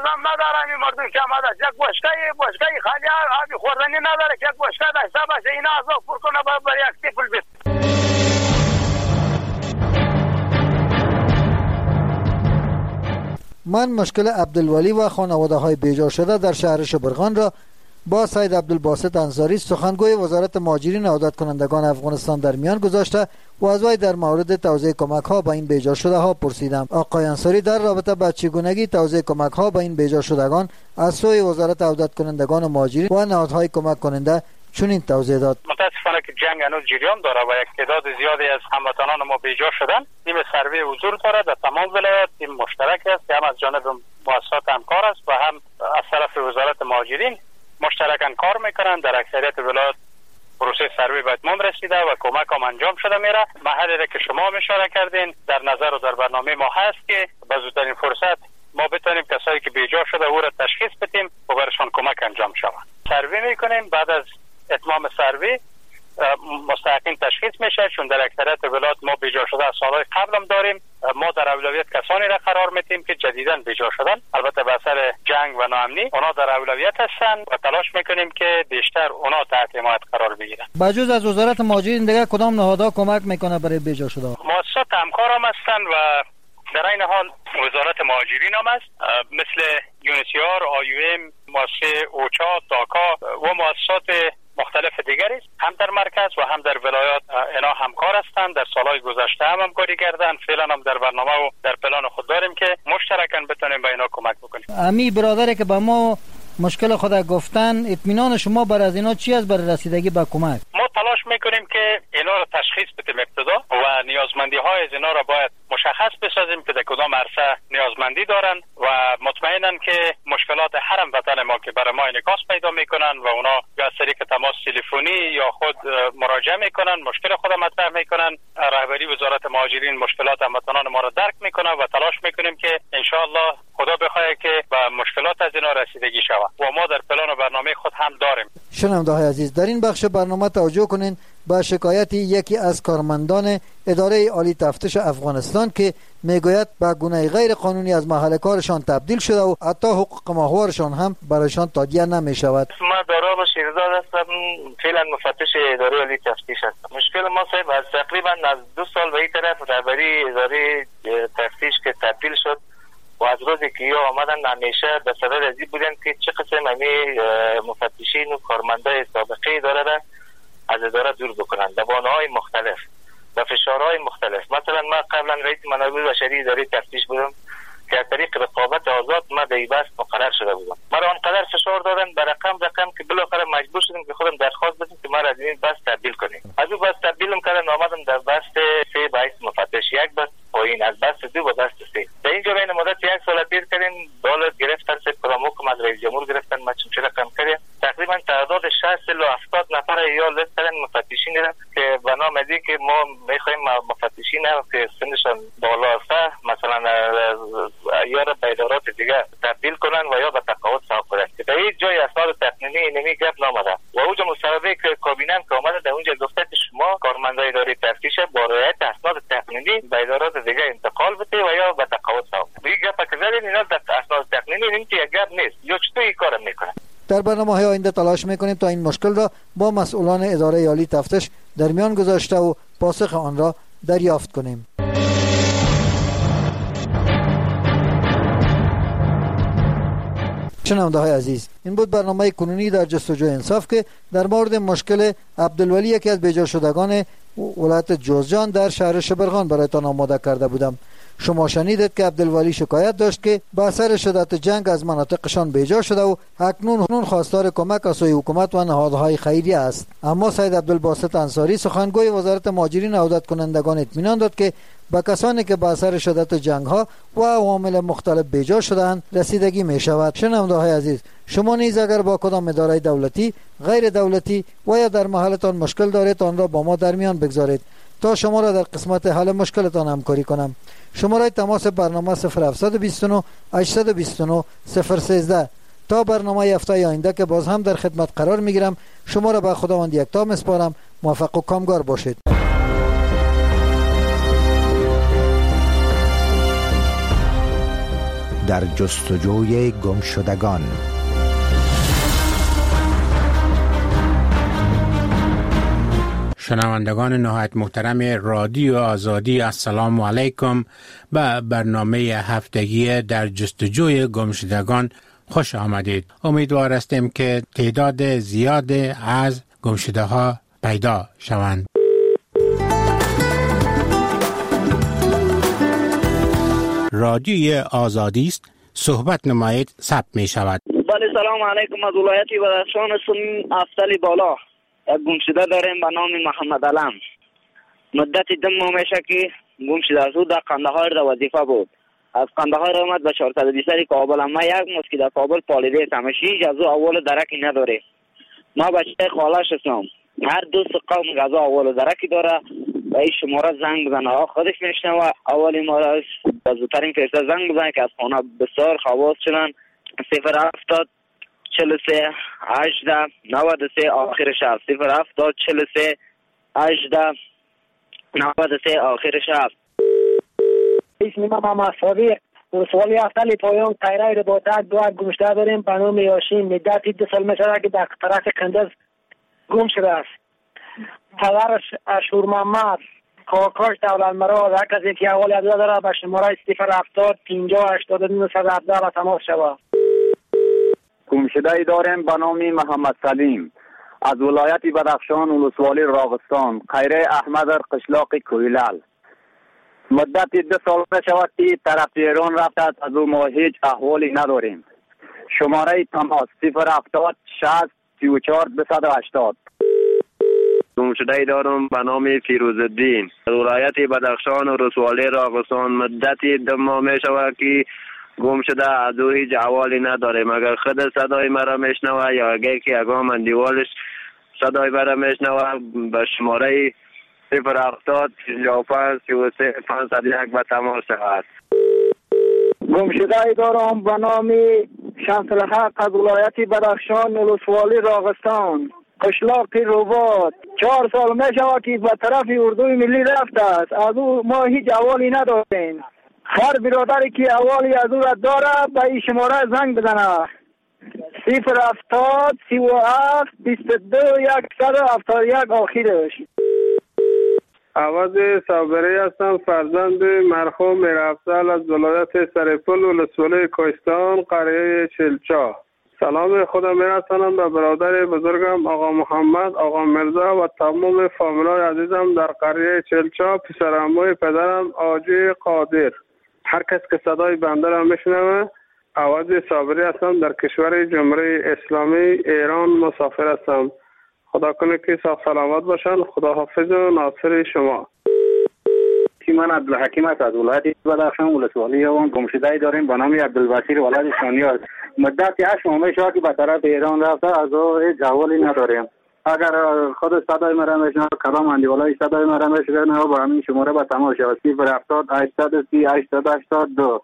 هم نداره. این مردم که آمده یک بشکه خالی آبی خوردنی نداره که یک بشکه داشته باشه اینا از آب پر کنه برای یک تیفل بیت. من مشکل عبدالولی و خانواده های بیجا شده در شهر شبرغان را با سید عبدالباسط انصاری سخنگوی وزارت مهاجرین و عودت کنندگان افغانستان در میان گذاشته و از وی در مورد توزیع کمک ها به این بیجا شده ها پرسیدم. آقای انصاری در رابطه با چگونگی توزیع کمک ها به این بیجا شدگان از سوی وزارت عودت کنندگان و مهاجرین و نهادهای کمک کننده چنین توضیح داد. متاسفانه که جنگ هنوز جریان داره و یک تعداد زیادی از هموطنان ما بیجا شدن. تیم سروی حضور داره در تمام ولایات، تیم مشترک است که هم از جانب مؤسسات همکار است و هم از طرف وزارت مهاجرین مشترکاً کار میکنن. در اکثریت ولایات پروسه سروی به اتمام رسیده و کمک هم انجام شده میره. محلی را که شما اشاره کردین در نظر و در برنامه ما هست که به زودترین فرصت ما بتونیم کسایی که بیجا شده او را تشخیص بدیم و برشان کمک انجام شود. سروی میکنیم، بعد از اتمام سروی مستحقین تشخیص میشه، چون در اکثریت ولایات ما بیجا شده از سالهای قبل هم داریم. ما در اولویت کسانی را قرار میدیم که جدیداً بیجا شدن، البته به اثر جنگ و ناامنی اونا در اولویت هستن و تلاش میکنیم که بیشتر اونا تحت حمایت قرار بگیرن. بجز از وزارت مهاجرین دیگه کدام نهادها کمک میکنه برای بیجا شده؟ مؤسسات همکار هم هستن و در این حال وزارت مهاجرین هم است، مثل یونیسیار، آیویم، مؤسسه اوچا، تاکا و مؤسسات مختلف دیگری هم در مرکز و هم در ولایات اینا همکار هستند. در سالهای گذشته هم همکاری کردن، فعلا هم در برنامه و در پلان خود داریم که مشترکاً بتونیم به اینا کمک بکنیم. امی برادری که به ما مشکل خود گفتن، اطمینان شما بر از اینا چی است برای رسیدگی به کمک؟ ما تلاش میکنیم که اینا را تشخیص بدیم ابتدا و نیازمندی های از اینا را باید مشخص بسازیم که در کدام عرصه نیازمندی دارن و مطمئنن که مشکلات هر هموطن ما که برای ما انعکاس پیدا میکنن و اونا یا از طریق تماس تلفنی یا خود مراجعه میکنن، مشکل خود مطرح میکنن، رهبری وزارت مهاجرین مشکلات هموطنان ما را درک میکنه و تلاش میکنیم که ان شاء الله خدا بخواه که به مشکلات از اینا رسیدگی شود و ما در پلان و برنامه خود هم داریم. شنونده‌های عزیز، در این بخش برنامه توجه کنین به شکایت یکی از کارمندان اداره عالی تفتیش افغانستان که میگوید به گونه غیر قانونی از محل کارشان تبدیل شده و حتی حقوق ماهوارشان هم برایشان تادیه نمی شود. ما دارا شیرزاد هستم، فعلا مفتش اداره عالی تفتیش هستم. مشکل ما صاحب از تقریبا از 2 سال به این طرف رهبری اداره تفتیش که تبدیل شد و از روزی که یا آمدن همیشه به صدد ازی بودن که چه قسم همی مفتشین و کارمندای سابقه اداره از اداره دور بکنند به بهانه‌های مختلف و فشارهای مختلف. مثلا ما قبلا رئیس منابع بشری اداره تفتیش بودم که از طریق رقابت آزاد ما در این بحث مقرر شده بودم. مرا آنقدر فشار دادن به رقم که بالاخره مجبور شدیم که خودم درخواست بدیم که ما را از این بحث تبدیل کنیم. از اون بحث تبدیلم کردن، آمدم در بحث 3 بحث مفتش، یک بحث پایین از بحث 2 به بحث 3. در اینجا بین مدت 1 سال پیر کردیم، دولت گرفتن سه کدام حکم از رئیس جمهور گرفتن، ما چون رقم کردیم تقریبا تعداد 60 الی 70 نفر یا لیست کردن مفتشین که به نام ازی که ما میخوایم مفتشین که سنشان بالا است مثلا یا به ادارات دیگه تبدیل کنن و یا به تقاعد ساق کنن که در این جای اسناد تقنینی اینمی گپ نامده و اونجا مصوبه که کابینه که آمده در اونجا گفته که شما کارمندای اداره تفتیش با رعایت اسناد تقنینی به ادارات دیگه انتقال بده و یا به تقاعد ساق. این گپ که زدین اینا در اسناد تقنینی این که گپ نیست، یا چطور این کارو میکنن. در برنامه‌های آینده تلاش میکنیم تا این مشکل را با مسئولان اداره عالی تفتیش در میان گذاشته و پاسخ آن را دریافت کنیم. شنونده‌های عزیز، این بود برنامه کنونی در جستجو انصاف که در مورد مشکل عبدالولی، یکی از بیجا شدگان ولایت جوزجان در شهر شبرغان برایتان آماده کرده بودم. شما شنیدید که عبدالولی شکایت داشت که به اثر شدت جنگ از مناطقشان بیجا شده و اکنون خواستار کمک از سوی حکومت و نهادهای خیریه است. اما سید عبدالباسط انصاری سخنگوی وزارت مهاجرین و عودت کنندگان اطمینان داد که به کسانی که به اثر شدت جنگ ها و عوامل مختلف بیجا شده‌اند رسیدگی می شود. شنونده‌های عزیز، شما نیز اگر با کدام اداره دولتی، غیر دولتی و یا در محلتان مشکل دارید آن را با ما در میان بگذارید تا شما را در قسمت حل مشکلتان همکاری کنم. شماره تماس برنامه 0729 829 013. تا برنامه هفته آینده که باز هم در خدمت قرار میگیرم، شما را به خداوند یکتا میسپارم. موفق و کامگار باشید. در جستجوی گمشدگان. شنوندگان نهایت محترم رادیو آزادی، السلام علیکم. به برنامه هفتگی در جستجوی گمشدگان خوش آمدید. امیدوار هستیم که تعداد زیاد از گمشده ها پیدا شوند. رادیوی آزادی است، صحبت نمایید ثبت می شود. بله، سلام علیکم. از ولایت بدخشان هستم، افتلی بالا. یک گمشده داریم به نام محمد علم. مدت 2 ماه میشه که گمشده است. او در قندهار در وظیفه بود. از قندهار آمد به 420 کابل. ما 1 ماه که در کابل پالیده هستم. هیچ از او اول درکی نداره. ما بچه خالش هستم. هر دوست قوم از او اول درکی داره. و این شماره زنگ بزنه. خودش میشنوه. اولی ما را زودترین فرصت زنگ بزنه که از خانه بسیار خواست شدن. 070 43 18 93 آخر شب. 070 43 18 93 آخر شب. اسم ما محمد صادق، ولسوالی افتلی پایان قیره رو با تک 2 گمشده داریم به نام یاشین. مدت 2 سال میشه که در طرف کندز گم شده است. پدرش اشور محمد، کاکاش دولت مراد، هر کسی که احوال از داره به شماره 070 50 89 117 به تماس شود. گمشده داریم به نام محمد سلیم از ولایت بدخشان، ولسوالی راغستان، قیره احمد قشلاق کویلال. مدت 2 سال میشود که طرف ایران رفته، از او ما هیچ احوالی نداریم. شماره تماس 070 60 34 280. گمشده دارم به نام فیروزالدین از ولایت بدخشان و ولسوالی راغستان. مدت 2 ماه میشود که گم شده، از او هیچ احوالی نداریم. اگر خود صدای مرا میشنوه یا اگر که اگام اندیوالش صدای مرا میشنوه به شماره 070 55 33 501 به تماس شود. گم شده دارم به نام شمس الحق از ولایت بدخشان، ولسوالی راغستان، قشلاق روبات. 4 سال میشود که به طرف اردوی ملی رفته است. از او ما هیچ احوالی نداریم. هر برادری که احوالی از او را داره به این شماره زنگ بزنه. 070 37 22 171 آخرش. عوض صابری هستم، فرزند مرحوم میرافضل از ولایت سرپل ولسوالی کوهستان، قریه چلچا. سلام خودم میرسانم به برادر بزرگم آقا محمد، آقا مرزا و تمام فامیلای عزیزم در قریه چلچا، پسرعموی پدرم آجی قادر. هر کس که صدای بنده را میشنوه، عوض صابری هستم، در کشور جمهوری اسلامی ایران مسافر هستم. خدا کنه که صحت سلامت باشن. خدا حافظ و ناصر شما. من عبدالحکیم از ولایت بدخشان، ولسوالی یوان. گمشده داریم به نام عبدالبصیر ولد شانیار. مدت 8 ماه میشه که به طرف ایران رفته، از او هیچ احوالی نداریم. اگر خود صدای مرا میشنوه، کلام اندیوالای صدای مرا میشنوه، با همین شماره به تماس شود. 070 830 882.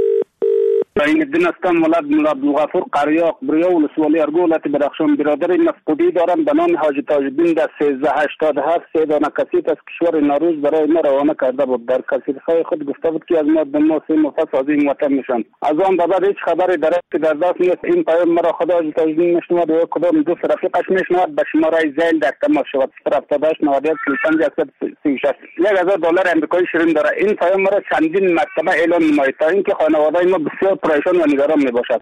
این الدین هستم، ولد مولا عبدالغفور قریاق بریا، ولسوالی ارگو، ولایت بدخشان. برادر مفقودی دارم به نام حاجی تاج‌الدین در 1387. 3 دانه کسیت از کشور نوروز برای ما روانه کرده بود. در کسیت‌های خود گفته بود که از ما 2 ماه 3 ماه پس از این وطن میشن. از آن بعد هیچ خبری در دست نیست. این پیام مرا خدا حاجی تاج‌الدین میشنود و کدام دوست رفیقش میشنود. به شماره زیل در تماس شود. 078 91 35 136. $1000 آمریکایی شیرین داره. این پیام مرا چندین مرتبه اعلام نماید تا اینکه خانواده ما بسیار پریشان و نگران می باشد.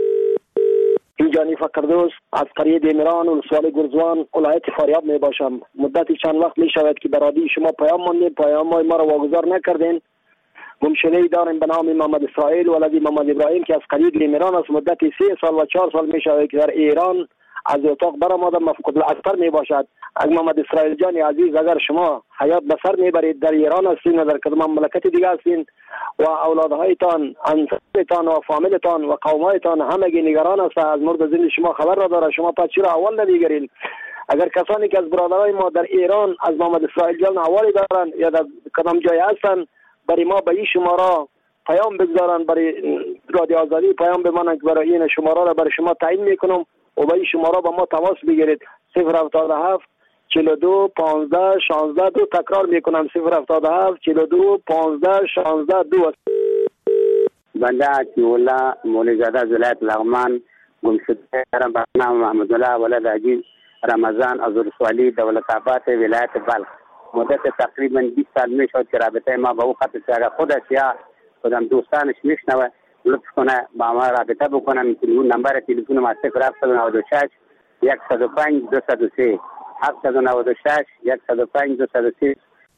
اینجانی فقردوس از قریه دیمران و ولسوالی گرزوان، ولایت فاریاب می باشم. مدتی چند وقت می شود که برادی شما پیام ماندیم، پیام ما را واگذار نکردین. گمشده داریم به نام محمد اسرائیل ولدی محمد ابراهیم که از قریه دیمران است. مدت 3 سال و 4 سال می شود که در ایران از اتاق برآمده، مفقود الاثر می باشد. اگر محمد اسرائیل جان عزیز، اگر شما حیات بسر میبرید، در ایران هستین و در کدام مملکت دیگه هستین و اولادهایتان، انصارتان و فامیلتان و قومایتان همگی نگران است، از مورد زندگی شما خبر را داره، شما پس چرا اول نمیگیرین؟ اگر کسانی که از برادرای ما در ایران از محمد اسرائیل جان احوالی دارن یا در کدام جای هستن، برای ما به این شماره پیام بگذارن، برای رادیو آزادی پیام بمانن که برای این شماره را برای شما تعیین میکنم و به این شماره با ما تماس بگیرید. 077 42 15 16 2. تکرار میکنم 077 42 15 16 2. بنده عطی‌الله مولی‌زاده از ولایت لغمان گم شده دارم به نام محمد الله ولد عجیز رمضان از ولسوالی دولت آباد ولایت بلخ. مدت تقریبا 20 سال میشد که رابطه ما با او قطع شده. خودش یا خودم دوستانش میشنوه لطف کنه با ما رابطه بکنن. نمبر تلفن ما 0796 105 203 796 105 203.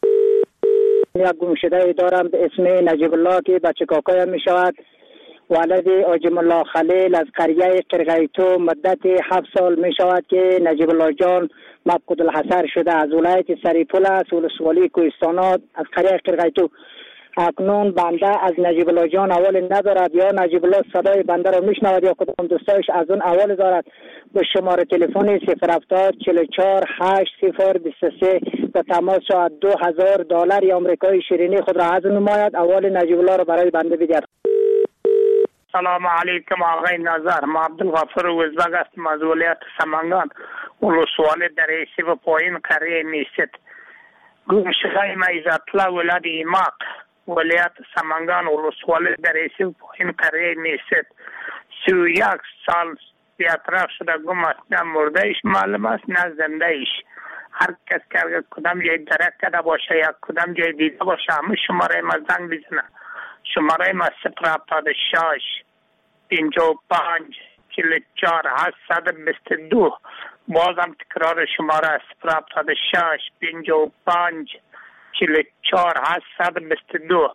یک گمشده دارم به اسم نجیب الله که بچه کاکایم می شود. ولد آجم الله خلیل از قریه قرقیتو مدت 7 سال می شود که نجیب الله جان مفقود الحصر شده. از ولایت سریپول است ولسوالی کوهستانات از قریه قرقیتو. اکنون بنده از نجیب الله جان اول ندارد یا نجیب الله صدای بنده را میشنود یا کدام دوستایش از اون اول دارد. به شماره تلفن 070 44 80 23 به تماس شود $2000 آمریکایی شیرینی خود را از نماید. اول نجیب الله را برای بنده بدهد. سلام علیکم آقای نظر. ما عبدالغفور وزبگ هستم از ولایت سمنگان ولسوالی در ایسی و پایین قریه میست. گمشده ما عزت‌الله ولد ایماق ولایت سمنگان ولسوالی در ایسی و پایین قریه میست. 31 سال بیاطراف شده گم است. نه مرده ایش معلوم است نه زنده ایش. هر کس که کدام جای درک کرده باشه یا کدام جای دیده باشه همه شماره ما زنگ بزنه. شماره ما 076 55 44 822. بازم تکرار شماره 076 55 44 822.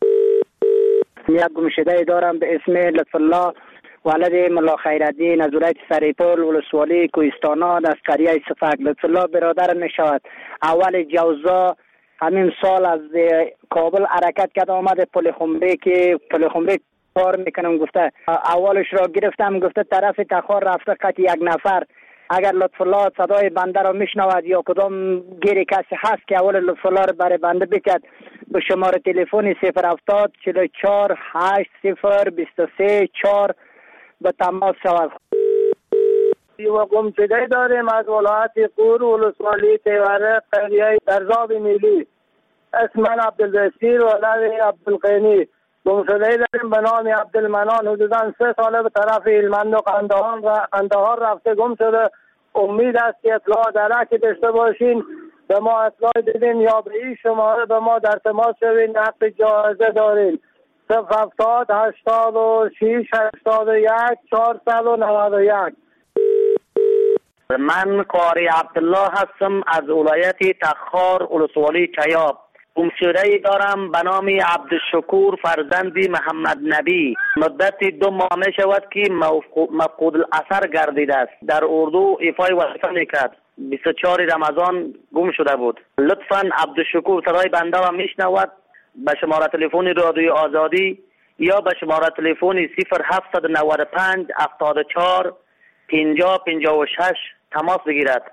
یک گمشده دارم به اسم لطف الله ولد ملا خیرالدین از ولایت سریپول ولسوالی کوهستانات از قریه صفک. لطف الله برادر می شود. اول جوزا همین سال از کابل حرکت کرد آمد پل خمری که پل خمری کار میکنم گفته. اولش را گرفتم گفته طرف تخار رفته قط یک نفر. اگر لطف الله صدای بنده را میشنود یا کدام گیری کسی هست که اول لطف الله را برای بنده بکرد به شماره تلفن 070 44 80 23 4 به تماس شود. و گمشده داریم از ولایت قور ولسوالی تیوره قریه درزاب میلی. اسم من عبدالبصیر ولد عبدالقینی. گمشده داریم به نام عبدالمنان. حدوداً 3 ساله به طرف هلمند و قندهار رفته گم شده. امید است که اطلاع درکی داشته باشین به ما اطلاع دیدین یا به این شماره به ما در تماس شوین. حق جایزه دارین. 070 86 81 491. من قاری عبدالله هستم از ولایت تخار ولسوالی چیاب. گمشده دارم به نام عبدالشکور فرزند محمد نبی. مدت 2 ماه می شود که مفقود الاثر گردیده است. در اردو ایفای وظیفه میکرد. 24 رمضان گم شده بود. لطفاً عبدالشکور صدای بنده را میشنود به شماره تلفن رادیوی آزادی یا به شماره تلفن 0795 74 50 56 تماس بگیرد.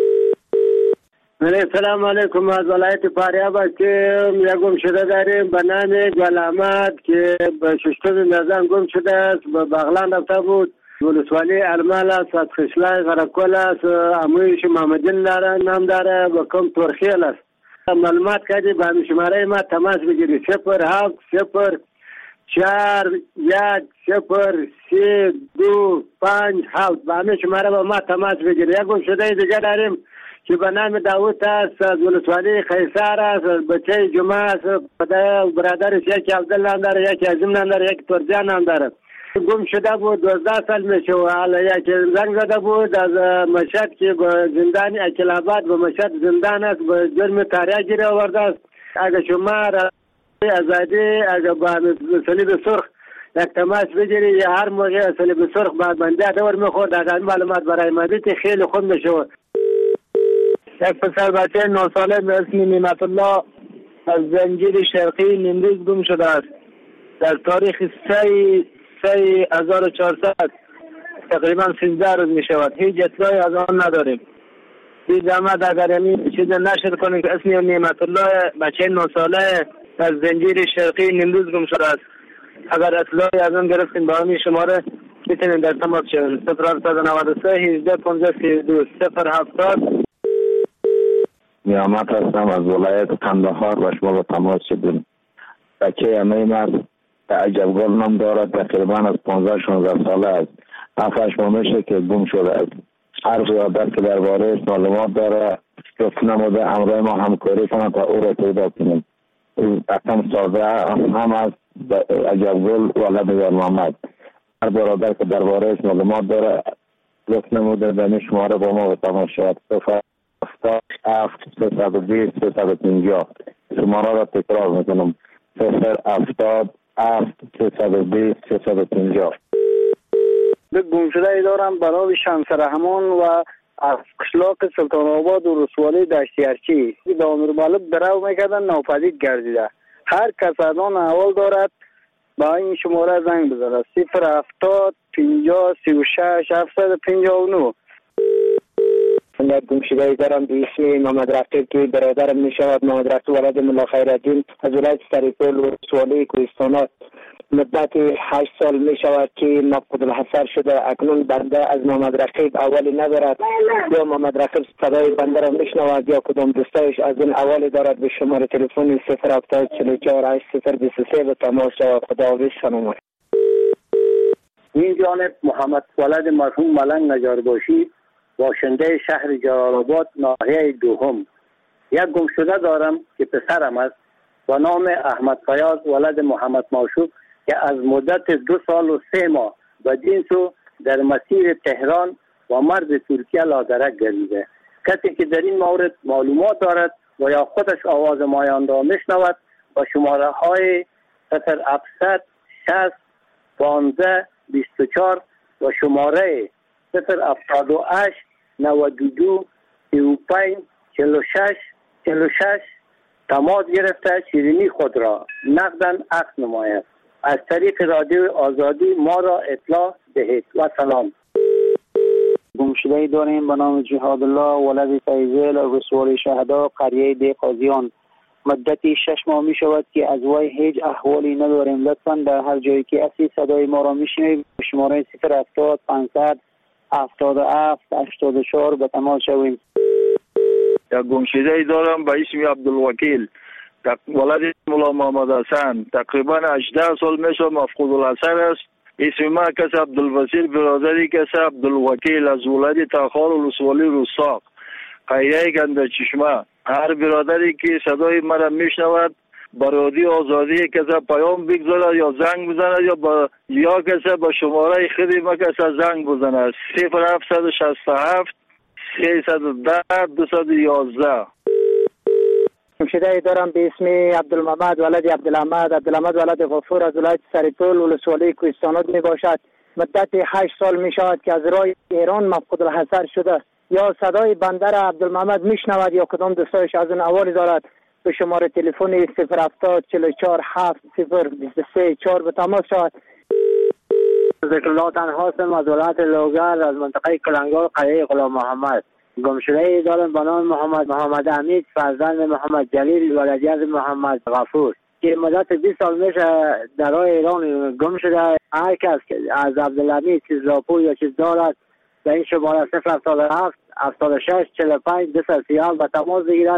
سلام علیکم. از ولایت فاریاب هستیم. یک گمشده داریم به نام گل احمد که به 6 نزن گم شده است. به بغلان رفته بود. ولسوالی ارمل است. از خشلای غرقل است. امویش محمدین داره نام داره و کم ترخیل است. معلومات کردی به همین شماره ما تماس بگیری 07 0 4 1 0 3 2 5 7. به همین شماره با ما تماس بگیری. یک گمشده دیگه داریم که به نام داوود است. از ولسوالی خیسار است. بچه جمعه است. برادرش یکی عبدالله هم داره یکی عظیم هم داره یکی ترجان هم داره. گم شده بود 12 سال میشه و حالا یکی زنگ زده بود از مشهد که به زندان اکلاباد به مشهد زندان است به جرم تاریه گیری آورده است. اگر شما ازادی اگر با صلیب سرخ یک تماس بگیری یا هر موقع صلیب سرخ بعد بنده دور میخورد از معلومات برای مدید خیلی خوب میشه. یک پسر بچه 9 ساله به اسم نعمت الله از زنجیر شرقی نیمروز گم شده است. در تاریخ 3/1400 تقریبا 13 روز می شود. هیچ اطلاعی از آن نداریم. بی زحمت اگر این چیز نشر کنیم که اسم نعمت الله بچه 9 ساله از زنجیر شرقی نیمروز گم شده است. اگر اطلاعی از آن گرفتیم با همین شماره میتونیم در تماس شویم. 0793 18 15 32 070. نیامت هستم از ولایت قندهار و شما با تماس شدیم. بچه همه من عجبگل نام دارد. تقریبا از 15-16 ساله است. 7-8 ماه میشه که گم شده است. هر برادر که درباره معلومات داره لطف نموده همراه ما همکاری کنند تا او را پیدا کنیم. او اصلا ساده هم از عجبگل ولد یار محمد. هر برادر که درباره معلومات داره لطف نموده به شماره با ما تماس شود. 077 320 350. شماره را تکرار میکنم. 077 320 350. گم شده ای دارم به نام شمس رحمان و از قشلاق سلطان آباد و ولسوالی دشتی ارچی به امیر مالک درو میکردن ناپدید گردیده. هر کس از آن احوال دارد با این شماره زنگ بزنه. 070 50 36 759. من گم شده ای دارم به اسم محمد رفیق که برادرم می شود. محمد رفیق ولد ملا خیرالدین از ولایت سریپول و ولسوالی کوهستانات. مدت 8 سال می شود که مفقود الحصر شده. اکنون بنده از محمد رقیب اولی ندارد. یا محمد رقیب صدای بنده را می شنود یا کدام دوستایش از این اولی دارد. به شماره تلفن 070 44 8023 به تماس شود. خداحافظ. سلامت. این جانب محمد ولد مرحوم ملنگ نجارباشی باشنده شهر جلال‌آباد ناحیه دوم. یک گم شده دارم که پسرم است با نام احمد فیاض ولد محمد معشوق که از مدت 2 سال و 3 ماه و جنسو در مسیر تهران و مرز ترکیه لادرک گردیده. کسی که در این مورد معلومات دارد و یا خودش آواز مایان را میشنود و شماره های 0700 60 15 24 و شماره 078 92 35 46 46 تماس گرفته شیرینی خود را نقداً عکس نماید. از طریق رادیو آزادی ما را اطلاع دهید و سلام. گم شده ای داریم به نام جهاد الله ولد فیضل ولسوالی شهدا قریه دی قاضیان. مدتی 6 ماه می شود که از وی هیچ احوالی نداریم. لطفاً در هر جایی که هستی صدای ما را میشنوید شماره 070 500 77 84 به تماس شویم. یک گم شده ای دارم به اسم عبدالوکیل ولد مولا محمد حسن. تقریبا 18 سال میشه مفقود الحصر است. اسم ما کس عبدالبصیر برادری کس عبدالوکیل از ولایت تخار و ولسوالی رستاق قریه گنده چشمه. هر برادری که صدای مرا میشنود با رادیو آزادی کس پیام بگذاره یا زنگ بزنه یا کس با شماره خودی ما کس زنگ بزنه. 0767 310 211. گمشده ای دارم به اسم عبدالمحمد ولد عبدالحمد ولد غفور از ولایت سریپول و ولسوالی کوهستانات می باشد. مدت 8 سال می شود که از راه ایران مفقود الحصر شده. یا صدای بنده را عبدالمحمد می شنود یا کدام دوستایش از این اوالی دارد. به شماره تلفن 070 44 7023 4 به تماس شود. ذکر الله تنهاستم از ولایت لوگر از منطقه کلنگار قریه غلام محمد. گمشده ای دارم به نام محمد حمید فرزند محمد جلیل ولدی از محمد غفور که مدت 20 سال میشه در راه ایران گم شده. هر کس از عبدالحمید چیز راپور یا چیز دارد به این شماره 077 76 45 237 به تماس بگیرد.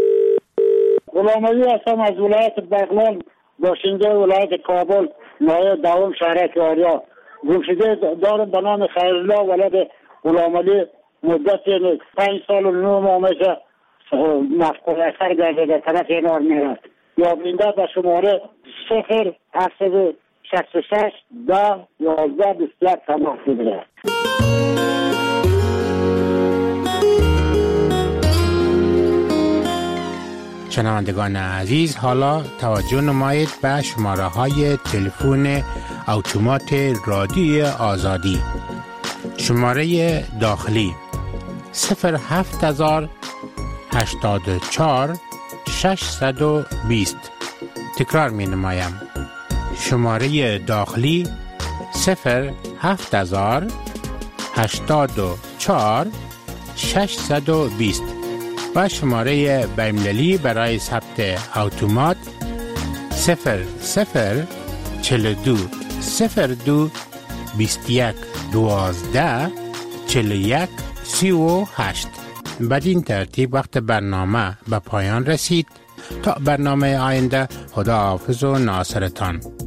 غلام علی هستم از ولایت بغلان باشنده ولایت کابل ناحیه دوم شهر کاریا. گمشده دارم به نام خیرالله ولد غلام علی مدت 5 سال و 9 ماه میشه مفقود الحصر گردیده در طرف ایران میرد. یا بینده به شماره 0866 10 11 21 تماس بگیرد. شنوندگان عزیز، حالا توجه نمایید به شماره های تلفن اتومات رادیو آزادی. شماره داخلی 07000 84 620. تکرار می نمایم. شماره داخلی 07000 84 620 و شماره بین‌المللی برای ثبت اتومات 0042 02 21 12 41 38. بدین ترتیب وقت برنامه به پایان رسید. تا برنامه آینده، خدا حافظ و ناصرتان.